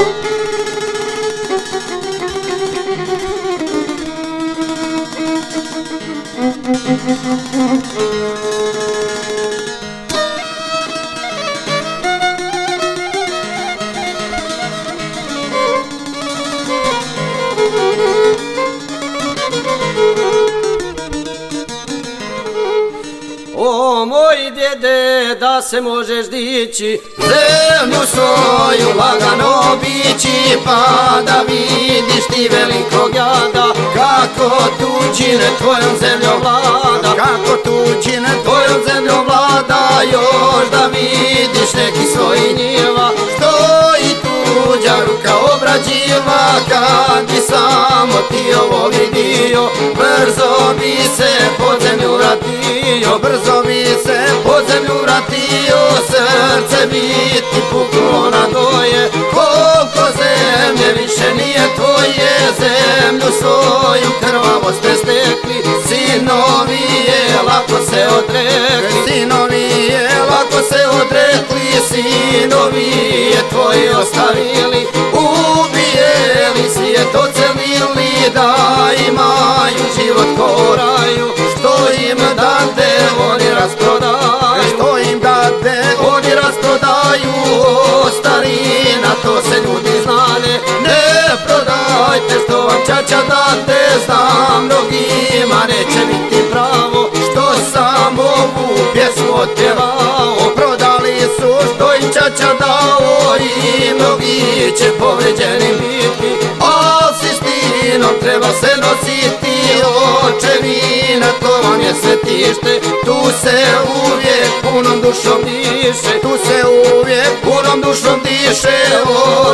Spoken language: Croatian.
O moj djede, da se možeš dići, zemlju svoju lagano obići, pa da vidiš ti velikog jada, kako tuđine tvojom zemljom vlada, kako tuđine tvojom zemljom vlada, još da vidiš neki svoj njiva, što i tuđa ruka obrađiva, kad bi samo ti ovo vidio, brzo bi se pod zemlju vratio, brzo bi se pod zemlju vratio, srce bi ti puklo na doje, koliko zemlje više nije tvoje, zemlju svoju krvavo ste stekli, sinovi je lako se odrekli, sinovi je lako se odrekli, sinovi je tvoji ostavili, ubijeli svijet ocelili, da imaju život ko raju, što im dade oni rasprodaju, što im dade oni rasprodaju, starina to se ljudi znane, ne prodajte što vam čača date, znam mnogima neće biti pravo, što sam ovu pjesmu otpjevao, prodali su što im čača dao i mnogi će povređeni biti, a s istinom treba se nositi, očevina to vam je svetište, tu se uvijek punom dušom diše, tu se uvijek punom dušom diše,